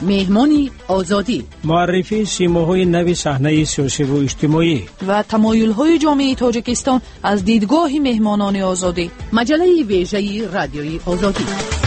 مهمانی آزادی، معرفی سیماهای نوی صحنه سیاسی و اجتماعی و تمایل‌های جامعه تاجیکستان از دیدگاه مهمانان آزادی. مجله ویژه رادیوی آزادی.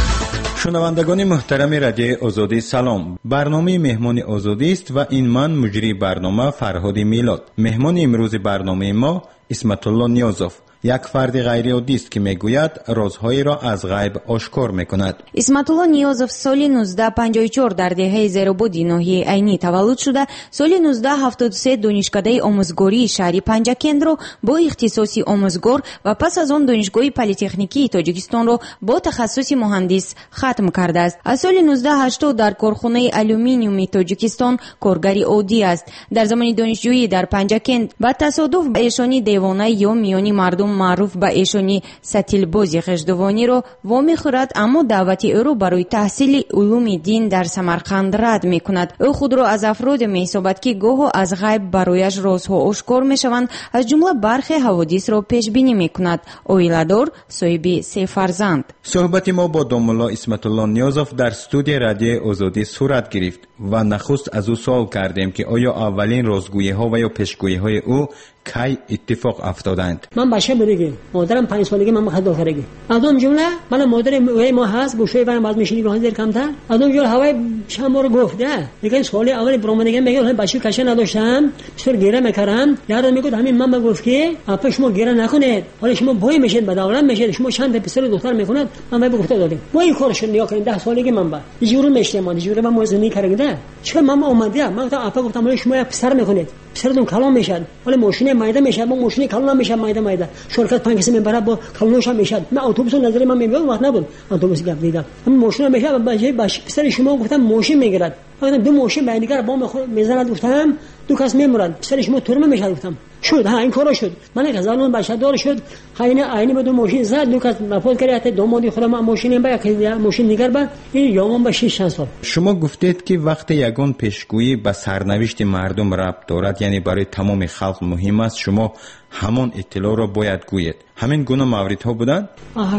شنوندگان محترم رادیو آزادی سلام. برنامه مهمان آزادی است و این من مجری برنامه فرهاد میلاد. مهمان امروز برنامه ما اسمت الله نیازوف، یک فرد غیر عادی است که میگوید رازهایی را از غیب آشکار میکند. اسمت الله نیازوف سال 1954 در دهه زیربودی ناحیه عینی تولد شده. سال 1973 دانشکده آموزگاری شهری پنجکند را با اختصاصی آموزگار و پس از آن دانشگاه پلی‌تکنیکی تاجیکستان را با تخصص مهندس ختم کرده است. از سال 1980 در کارخانه آلومینیوم تاجیکستان کارگر عادی است. در زمان دانشجویی در پنجکند با تصادف به ایشانی دیوانه یا میانی مردم معروف به ایشانی ستیل بازی خشدوانی را وامی خورد، اما دعوت او را برای تحصیل علوم دین در سمرقند رد می کند. او خود را از افراد می حسابد که گاه از غیب برایش رازها آشکار می شوند، از جمله برخی حوادث را پیش بینی می کند. اویلادور، صاحب 3 فرزند. صحبت ما با داملا اسمت الله نیازوف در استودیو رادیو آزادی صورت گرفت و نخست از او سوال کردیم که آیا اولین رازگویی ها و یا پیشگویی های او کی اتفاق افتادند. من بچه بودم، مادرم 5 سالگی من خدمت کردم. از اون جمله من مادر ما هست گوشه برام باز میشینی رو حاضر کمتر. از اون جمله هوای شما رو گفت نه. میگن سوالی اول برامدگی میگه بچه کشه نداشتم، بسیار گیره میکردم. یادم میگه همین من گفت که اپا شما گیره نکنید. حالا شما بوی میشید به دولت میشید. شما چند تا پسر دختر میکنید. من به گفته دادم. با این کارش نیا کنید 10 سالگی من با. جوری میشتم من جوری من موزنی کردم. چه من اومدم. من اپا گفتم شما پسر میکنید. پسرتون کلام میشد. ولی ماشین مایده میشد. ما ماشین کلام نمیشد مایده. شرکت 5 کسی میبره با کلونش میشد. من اتوبوس نظر من میگم وقت نبود. اتوبوس گپ دیدم. من ماشین میشد باشه پسر شما گفتم ماشین میگیرد. گفتم 2 ماشین بعد دیگر با میزنه گفتم 2 کس میمرد. پسر شما تورم میشد گفتم. شد ها این کارا شد. من یک زمان بچه دار شد. عینی به 2 ماشین زد 2 کس نفوذ کرد. حتی دومادی خودم ماشین با یک ماشین دیگر با این یوم با 6 سال. شما گفتید که وقتی یگان پیشگویی به سرنوشت مردم ربط دارد، یعنی برای تمام خلق مهم است، شما همان اطلاع را باید گویید. همین گونه موردها بودند؟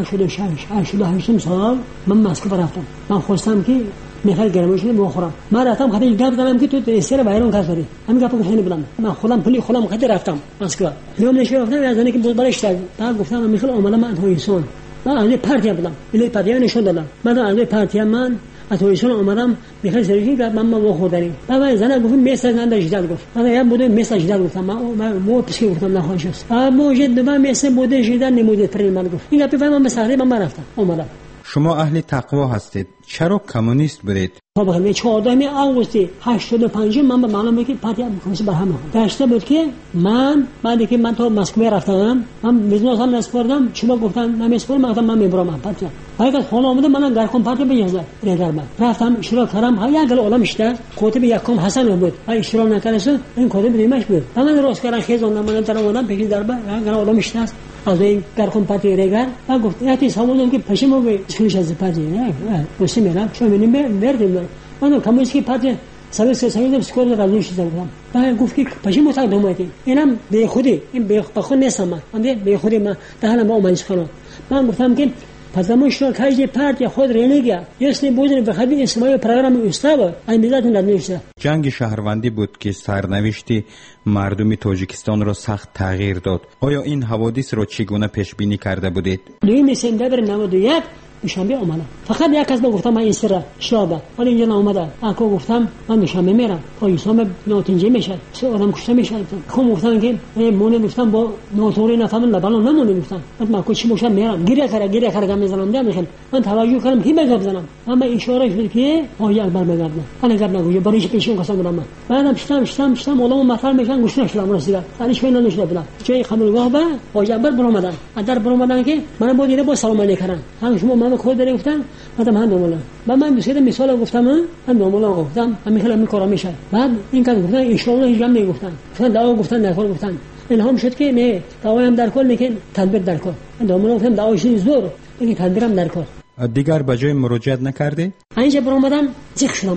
88 سال من مسکو رفتم. من خواستم که میخوام گرمایشی بخورم. من رفتم خاطر گپ زدم که تو استر بایرون کار داری. همین گپو گفتم بودم. من خودم پلی خودم خاطر رفتم مسکو. یوم نشه رفتم از اینکه بود بالش کرد. بعد گفتم من میخوام اومدم من تویسون. من از پارتی بودم. ولی پارتی نشون دادم. من از پارتی من اتویسون اومدم میخوام سرچین کرد من بخوردنی. بعد زنم گفت میساز ننداجیدال گفت. من یا بوده میساز جدال گفتم. من مو پسکی گفتم نخواهش است. موجود دو میساز بوده جدال نموده پرین من گفت. این گپی فهمم مسخره من رفتم. اومدم. شما اهل تقوا هستید. چرا کمونیست بودید؟ بابا 14 آگوست 85 من به معلومه که پارتی کمونیست برهم داشته بود که من بعد که من تو مسکو رفتم من بیزنس هم نسپردم. شما گفتن نمیسپرم من میبرم پارتی. اگه خونه اومده من گرکم پارتی بیازد رگر من رفتم اشتراک کردم. ها یک عالم اشتر کتب یکم حسن بود. اشتراک نکردم این کتب دیمش بود. من راست کردم خیزون من در اومدم پیش دربار یک عالم اشتر از این گرکم پارتی رگر و گفت یاتی سامون که پشیمو به چیش از پارتی نه گوشی میرم شما ببینیم بردیم من کمونیستی پارتی سرویس سرویس اسکول راجوش زدم. من گفت که پشیمو تا دوماتی اینم به خودی این به خود نیستم من به خودی من دهنم با اومدش کنم. من گفتم که پداموشو کاجی پارتی خود رنگیا یسلی بودن به خدمت اسمای پروگرام استاد این ملت نداشته. جنگ شهروندی بود که سرنوشت مردم تاجیکستان را سخت تغییر داد. آیا این حوادث را چگونه پیش بینی کرده بودید؟ 2 سپتامبر 91 میشنبه اومدم. فقط یک کس گفتم من استرا شابه ولی اینجا اومده. اکو گفتم من میشنبه میرم. پایسام نوتینجی میشه. سه آدم کشته میشه. خب گفتم که مون گفتم با نوتوری نفهمن لبالون نمونه گفتم. من کوچی موشم میرم. گیره کردم میزنم دیگه میخوام. من توجه کردم کی میگه بزنم. اما اشاره شد که آیا اکبر میگه. من گپ نگویم بریش پیشون قسم دادم. بعدم شتم اولام مطال میشن گوش نشدم رسیدم. ولی شوی نشد بودم. چه خبرگاه با آیا اکبر برآمدن. در برآمدن که من با دیده با سلام علیکم. هم شما من خود داره گفتم من دوملا. من دوسری مثال گفتم من دوملا گفتم من میکارم میشه. بعد این کار گفتن ان شاء الله هیچ هم نگفتن. دعوا گفتن در کل گفتن. الهام شد که نه دعوا هم در کل میگن تدبیر در کل. دوملا گفتم دعواش زور میگه تدبیرم در کل. دیگر به جای مراجعت نکردی؟ اینجا برآمدم چیک شدم.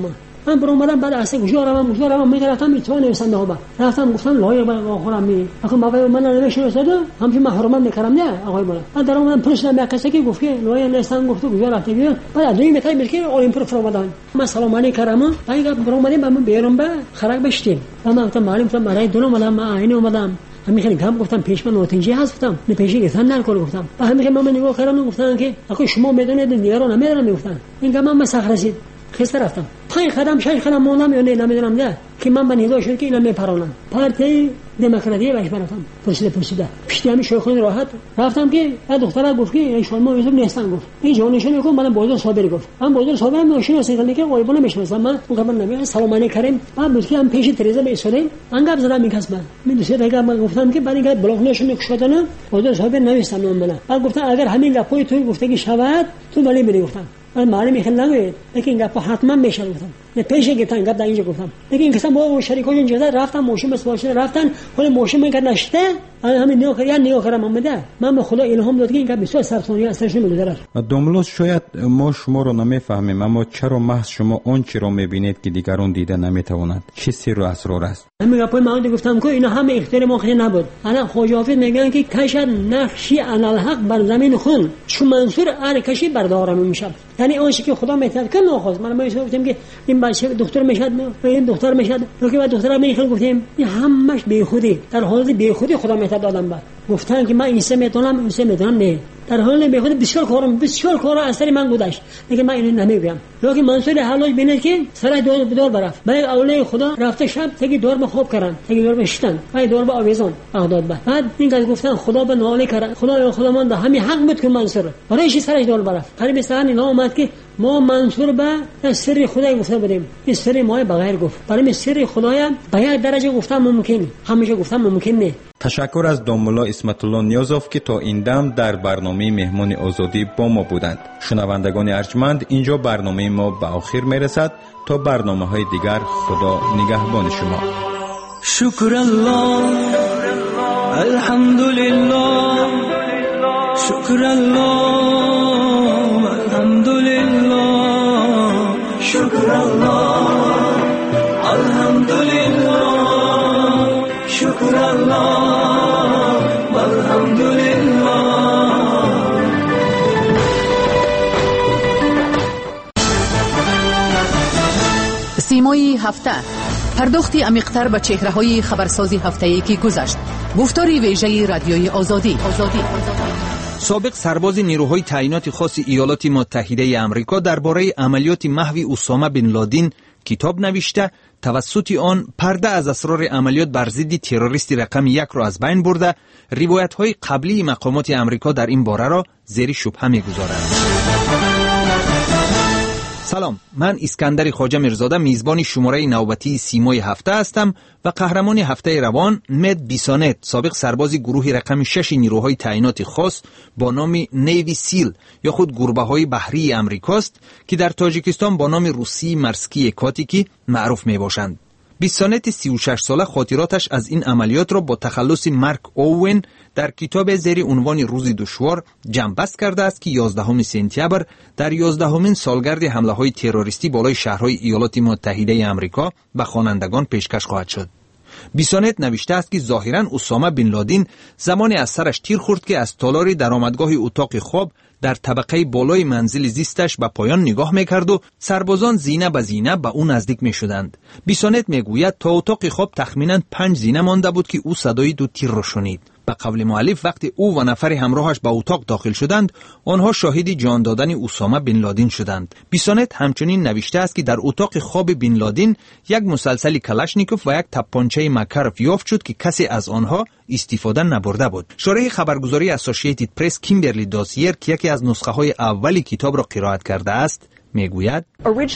من برام اومدم بعد اصلا گوشوارم میگرفتم تو نویسنده ها رفتم گفتم لایق آخرام می آخه من نوشته شده همش محروم میکردم نه آقای بالا بعد درام من پرسیدم یک کسی که گفت که لایق نیستن گفت گوشوار رفته گیر بعد دوی میتای میگه المپیک فرامادان من سلام علیکم بعد برام اومدم من بیرون به خراب بشتیم من گفتم معلم گفتم برای دو اومدم من عین اومدم همین گام گفتم پیش من نوتنجی هست گفتم نه پیشی گفتن نکن گفتم همین من نگاه کردم گفتن که آخه شما میدونید دیگران نمیدونن میگفتن این گام من مسخره رسید خسته رفتم 5 قدم 6 قدم موندم یا نه نمیدونم نه که من به نگاه شد که اینا میپرونن پارتی دموکراسی باش برفتم پرسیده پیش همین شوخون راحت رفتم که دخترا گفت که شما میذارم نیستن گفت این جانشون گفت من بازار صابری گفت من بازار صابری ماشین سیکل که قایبونه میشناسم من خبر نمیاد سلام علیکم من بود که هم پیش تریزا بیسودیم انگار زدم میکسم من دوست دارم من گفتم که برای اینکه بلاک نشون شدن بازار صابر نوشتم من گفتم اگر همین گپای تو گفتگی شود تو ولی میری گفتم من معلومه خیلی نگوید لیکن گپ حتما میشه گفتم نه پیش گفتن گپ اینجا گفتم لیکن کسا با شریکای اینجا رفتم ماشین بس باشه رفتن خود ماشین من کرد نشته همین نگاه کردم اومده من به خدا الهام داد که این گپ بسیار سرسونی اثرش نمیذاره دوملوس شاید ما شما رو نمیفهمیم اما چرا محض شما اون چی رو میبینید که دیگران دیده نمیتوانند چه سر و اسرار است همین گپای من گفتم که اینا همه اختیار ما خیلی نبود انا خواجه حافظ میگن که کشد نقشی انالحق بر زمین خون چون منصور هر کشی بردارم میشه یعنی اون چیزی که خدا میتونه کنه ناخواست من گفتم که این بچه دکتر میشد این دکتر میشد که بعد دکتر میخوام گفتیم این همش بیخودی در حالت بیخودی خدا میتونه آدم بعد گفتن که من این سه میتونم نه در حال بیخودی بسیار کار اثری من گذشت میگه من اینو نمیگم لکه منصور حالش بینه که سر دور برفت بعد اولی خدا رفته شب تگی دور به خواب کردن تگی دور بشتن بعد دور به آویزان اعداد بعد این که گفتن خدا به ناله کرد خدا من ده همین حق بود که منصور برایش سرش دور برفت قریب سرن اینا اومد که ما منصور به سر خدای گفته بودیم این سر ما بغیر گفت برای سر خدای به یک درجه گفتن ممکن همیشه گفتن ممکن نه. تشکر از دوملا اسمت الله نیازوف که تا این دم در برنامه مهمان آزادی با ما بودند. شنوندگان ارجمند اینجا برنامه ما به آخر میرسد تا برنامه‌های دیگر خدا نگهبان شما. شکر الله الحمدلله شکر الله الحمدلله شکر الله الحمدلله شکر الله الحمدلله. سیمای هفته، پرداختی عمیق‌تر به چهره‌های خبرسازی هفته‌ای که گذشت. گفتاری ویژه رادیوی آزادی. سابق سرباز نیروهای تعیینات خاص ایالات متحده آمریکا درباره عملیات محو اسامه بن لادن کتاب نوشته، توسط آن پرده از اسرار عملیات بر ضد تروریست رقم 1 را از بین برده، روایت‌های قبلی مقامات آمریکا در این باره را زیر شبهه می‌گذارند. سلام، من اسکندر خواجه میرزاده میزبان شماره نوبتی سیمای هفته هستم و قهرمان هفته روان مد بیسانت، سابق سرباز گروه رقم 6 نیروهای تعیینات خاص با نام نیوی سیل یا خود گربه‌های بحری امریکاست که در تاجیکستان با نام روسی مرسکی کاتیکی معروف می باشند. بیسانت 36 ساله خاطراتش از این عملیات را با تخلص مارک اوون در کتاب زیر عنوان روز دشوار جمع‌بست کرده است که 11 سپتامبر در 11مین سالگرد حمله‌های تروریستی بالای شهرهای ایالات متحده آمریکا به خوانندگان پیشکش خواهد شد. بیسانت نوشته است که ظاهراً اسامه بن لادن زمانی از سرش تیر خورد که از تالار درآمدگاه اتاق خواب در طبقه بالای منزل زیستش به پایان نگاه میکرد و سربازان زینه به زینه به او نزدیک میشدند. بیسانت میگوید تا اتاق خواب تخمیناً 5 زینه مانده بود که او صدای 2 تیر را شنید. به قول مؤلف وقتی او و نفر همراهش به اتاق داخل شدند، آنها شاهد جان دادن اسامه بن لادن شدند. بیسانت همچنین نوشته است که در اتاق خواب بن لادن یک مسلسل کلاشنیکوف و یک تپانچه مکارف یافت شد که کسی از آنها استفاده نبرده بود. شارح خبرگزاری اسوسییتد پرس کیمبرلی داسیر که یکی از نسخه های اولی کتاب را قرائت کرده است میگوید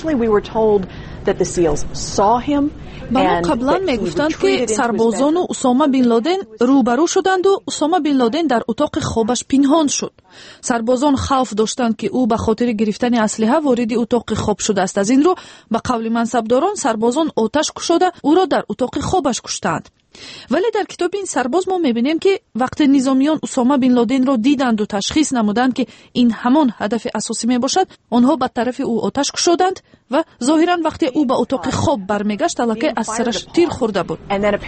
با ما قبلا میگفتند که سربازان اسامه بن لادن روبرو شدند و اسامه بن لادن در اتاق خوابش پنهان شد. سربازان خوف داشتند که او به خاطر گرفتن اسلحه وارد اتاق خواب شده است. از این رو به قول منصبداران سربازان آتش گشوده او را در اتاق خوابش کشتند. ولی در کتاب این سرباز ما میبینیم که وقتی نظامیان اسامه بن لادن را دیدند و تشخیص نمودند که این همان هدف اساسی میباشد، آنها به طرف او آتش کشیدند و ظاهرا وقتی او به اتاق خواب برمیگشت الکی از سرش تیر خورده بود.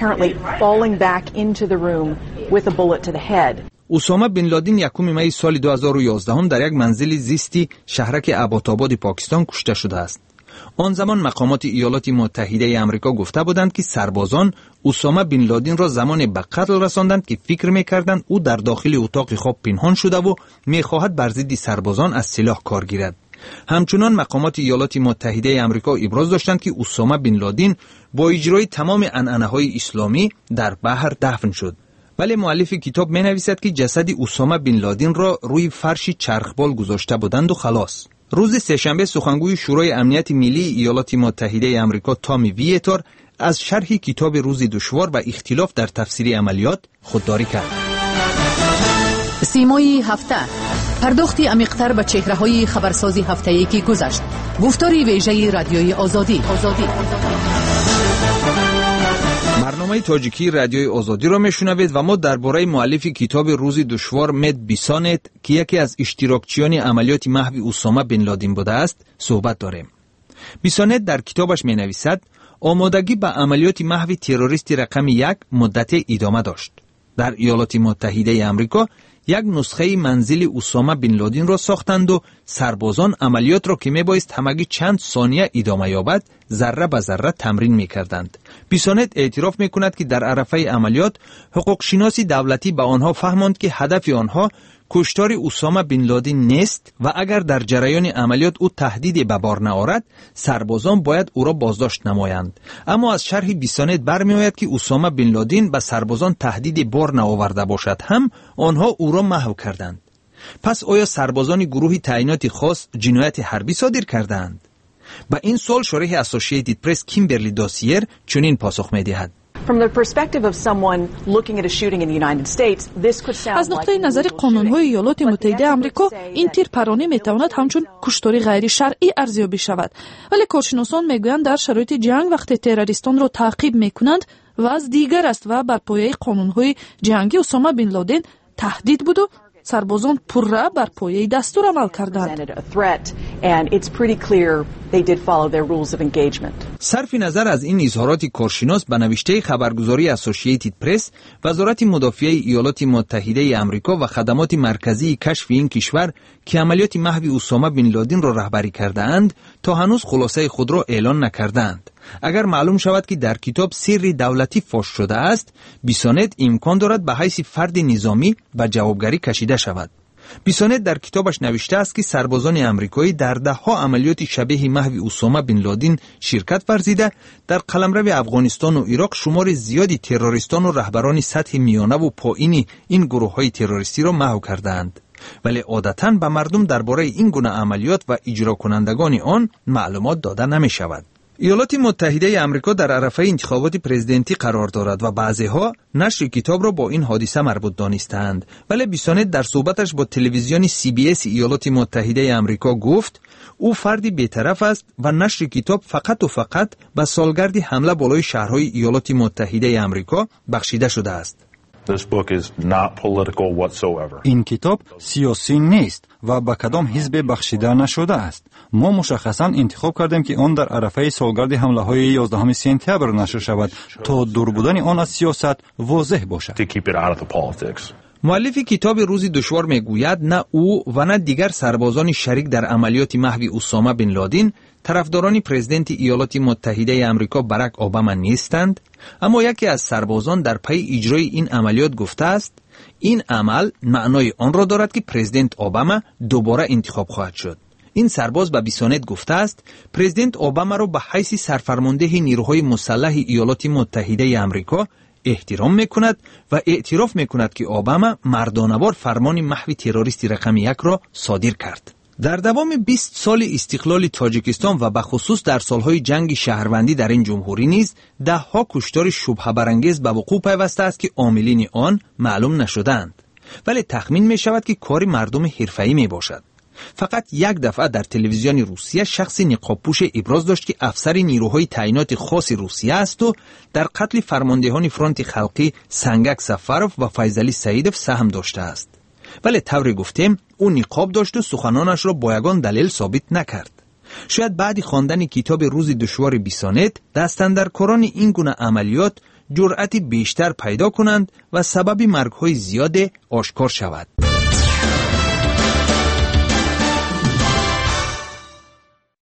اسامه بن لادن 1 می سال 2011 در یک منزل زیستی شهرک اباتاباد پاکستان کشته شده است. آن زمان مقامات ایالات متحده آمریکا گفته بودند که سربازان اسامه بن لادن را زمان به قتل رساندند که فکر می‌کردند او در داخل اتاق خواب پنهان شده و می‌خواهد بر ضد سربازان از سلاح کار گیرد. همچنان مقامات ایالات متحده آمریکا ابراز داشتند که اسامه بن لادن با اجرای تمام عنعنه‌های اسلامی در بحر دفن شد. ولی مؤلف کتاب می‌نویسد که جسد اسامه بن لادن را روی فرش چرخبال گذاشته بودند و خلاص. روز سه‌شنبه سخنگوی شورای امنیت ملی ایالات متحده آمریکا تامی ویتور از شرح کتاب روز دشوار و اختلاف در تفسیر عملیات خودداری کرد. سیمای هفته، پرداختی عمیق‌تر به چهره‌های خبرسازی هفته‌ای که گذشت. گفتاری ویژه رادیوی آزادی. برنامه تاجیکی رادیوی آزادی را میشنوید و ما درباره مؤلف کتاب روز دشوار مد بیسانت که یکی از اشتراکچیان عملیات محو اسامه بن لادن بوده است صحبت داریم. بیسانت در کتابش می نویسد آمادگی به عملیات محو تروریستی رقم 1 مدت ادامه داشت. در ایالات متحده آمریکا یک نسخه منزل اسامه بن لادن را ساختند و سربازان عملیات را که میبایست همگی چند ثانیه ادامه یابد ذره به ذره تمرین میکردند. بیسانت اعتراف میکند که در عرفه عملیات حقوق شناسی دولتی به آنها فهماند که هدف آنها کشتار اسامه بن لادن نیست و اگر در جریان عملیات او تهدیدی به بار نآورد سربازان باید او را بازداشت نمایند. اما از شرح بیسانت برمیآید که اسامه بن لادن به سربازان تهدیدی بار نآورده باشد هم آنها او را محو کردند. پس آیا سربازان گروه تعیینات خاص جنایت حربی صادر کردند؟ به این سوال شارح اسوسییتد پرس کیمبرلی داسیر چنین پاسخ می‌دهد: از نقطه نظر قانون‌های ایالات متحده آمریکا این تیرپرانی میتواند همچون کشتاری غیر شرعی ارزیابی شود، ولی کارشناسان میگویند در شرایط جنگ وقتی تروریستان را تعقیب میکنند وضع دیگر است و بر پایه قانون‌های جنگی اسامه بن لادن تهدید بود و سربازان پرره بر پایه دستور عمل کردند. صرف نظر از این اظهارات کارشناس به نوشته خبرگزاری اسوسییتد پرس، وزارت مدافعه ایالات متحده آمریکا و خدمات مرکزی کشف این کشور که عملیات محو اسامه بن لادن را رهبری کرده‌اند تا هنوز خلاصه خود را اعلان نکردند. اگر معلوم شود که در کتاب سری دولتی فاش شده است، بیسانت امکان دارد به حیث فرد نظامی به جوابگری کشیده شود. بیسانت در کتابش نوشته است که سربازان آمریکایی در ده‌ها عملیات شبیه محو اسامه بن لادن شرکت ورزیده در قلمرو افغانستان و عراق شمار زیادی تروریستان و رهبران سطح میانه و پایین این گروه‌های تروریستی را محو کردند. ولی عادتاً به مردم درباره این گونه عملیات و اجرا کنندگان آن معلومات داده نمی شود. ایالات متحده آمریکا در عرفه انتخابات پرزیدنتی قرار دارد و بعضی‌ها نشر کتاب را با این حادثه مربوط دانستند. ولی بیسانت در صحبتش با تلویزیون CBS ایالات متحده آمریکا گفت او فردی بی‌طرف است و نشر کتاب فقط و فقط به سالگرد حمله بالای شهرهای ایالات متحده آمریکا بخشیده شده است. این کتاب سیاسی نیست و به کدام حزب بخشیده نشده است. ما مشخصاً انتخاب کردیم که آن در عرفه سالگرد حمله های 11 سپتامبر نشر شود تا دور بودن آن از سیاست واضح باشد. مؤلف کتاب روز دشوار میگوید نه او و نه دیگر سربازان شریک در عملیات محو اسامه بن لادن طرفداران پرزیدنت ایالات متحده آمریکا باراک اوباما نیستند، اما یکی از سربازان در پی اجرای این عملیات گفته است این عمل معنای آن را دارد که پرزیدنت اوباما دوباره انتخاب خواهد شد. این سرباز به بیسانت گفته است پرزیدنت اوباما را به حیث سرفرمانده نیروهای مسلح ایالات متحده آمریکا احترام میکند و اعتراف میکند که اوباما مردانه‌وار فرمان محو تروریستی رقم 1 را صادر کرد. در دوام 20 سال استقلال تاجیکستان و به خصوص در سالهای جنگ شهروندی در این جمهوری نیز ده‌ها کشتار شبهه برانگیز به وقوع پیوسته است که عاملین آن معلوم نشدند، ولی تخمین می شود که کار مردم حرفه‌ای می باشد. فقط یک دفعه در تلویزیون روسیه شخصی نقابپوش ابراز داشت که افسر نیروهای تعیینات خاص روسیه است و در قتل فرماندهان فرانت خلقی سنگک سفروف و فیضعلی سعیدوف سهم داشته است. ولی طوری گفتیم او نقاب داشت و سخنانش را با یگان دلیل ثابت نکرد. شاید بعد خواندن کتاب روز دشوار بیسانت دستاندرکاران این گونه عملیات جرأتی بیشتر پیدا کنند و سبب مرگ‌های زیاد آشکار شود.